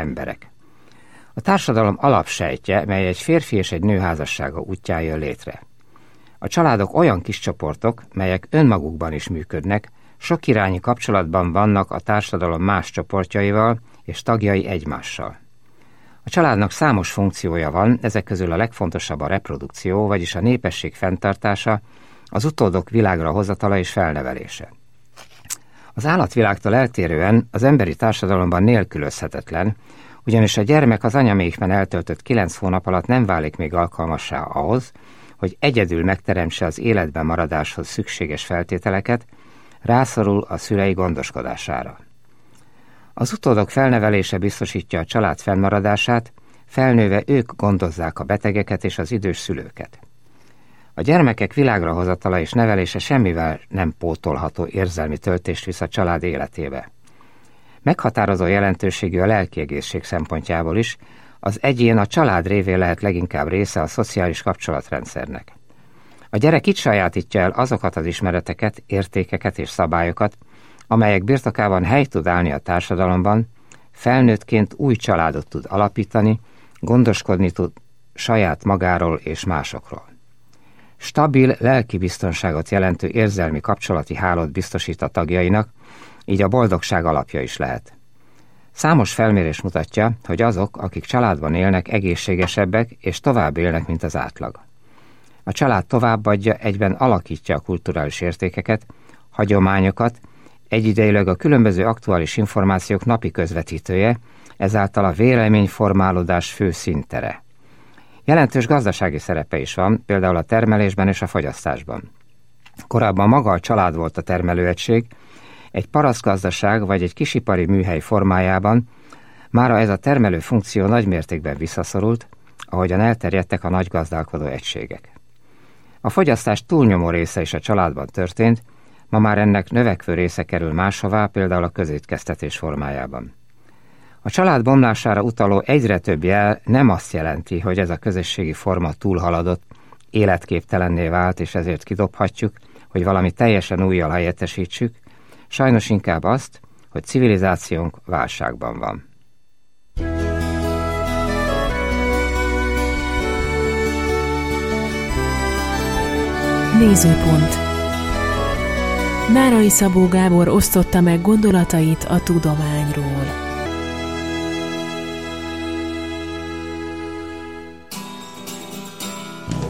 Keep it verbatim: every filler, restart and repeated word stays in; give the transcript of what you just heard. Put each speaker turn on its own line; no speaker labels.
emberek. A társadalom alapsejtje, mely egy férfi és egy nő házassága útján jön létre. A családok olyan kis csoportok, melyek önmagukban is működnek, sok irányi kapcsolatban vannak a társadalom más csoportjaival és tagjai egymással. A családnak számos funkciója van, ezek közül a legfontosabb a reprodukció, vagyis a népesség fenntartása, az utódok világra hozatala és felnevelése. Az állatvilágtól eltérően az emberi társadalomban nélkülözhetetlen, ugyanis a gyermek az anyamékben eltöltött kilenc hónap alatt nem válik még alkalmassá ahhoz, hogy egyedül megteremtse az életben maradáshoz szükséges feltételeket, rászorul a szülei gondoskodására. Az utódok felnevelése biztosítja a család fennmaradását, felnőve ők gondozzák a betegeket és az idős szülőket. A gyermekek világra hozatala és nevelése semmivel nem pótolható érzelmi töltést visz a család életébe. Meghatározó jelentőségű a lelki egészség szempontjából is, az egyén a család révén lehet leginkább része a szociális kapcsolatrendszernek. A gyerek itt sajátítja el azokat az ismereteket, értékeket és szabályokat, amelyek birtokában helyt tud állni a társadalomban, felnőttként új családot tud alapítani, gondoskodni tud saját magáról és másokról. Stabil lelki biztonságot jelentő érzelmi kapcsolati hálót biztosít a tagjainak, így a boldogság alapja is lehet. Számos felmérés mutatja, hogy azok, akik családban élnek, egészségesebbek és tovább élnek, mint az átlag. A család továbbadja, egyben alakítja a kulturális értékeket, hagyományokat, egyidejűleg a különböző aktuális információk napi közvetítője, ezáltal a véleményformálódás fő színtere. Jelentős gazdasági szerepe is van, például a termelésben és a fogyasztásban. Korábban maga a család volt a termelőegység, egy parasztgazdaság vagy egy kisipari műhely formájában, mára ez a termelő funkció nagy mértékben visszaszorult, ahogyan elterjedtek a nagy gazdálkodó egységek. A fogyasztás túlnyomó része is a családban történt, ma már ennek növekvő része kerül máshová, például a közétkeztetés formájában. A család bomlására utaló egyre több jel nem azt jelenti, hogy ez a közösségi forma túlhaladott, életképtelenné vált, és ezért kidobhatjuk, hogy valami teljesen újjal helyettesítsük, sajnos inkább azt, hogy civilizációnk válságban van.
Nézőpont. Nárai Szabó Gábor osztotta meg gondolatait a tudományról.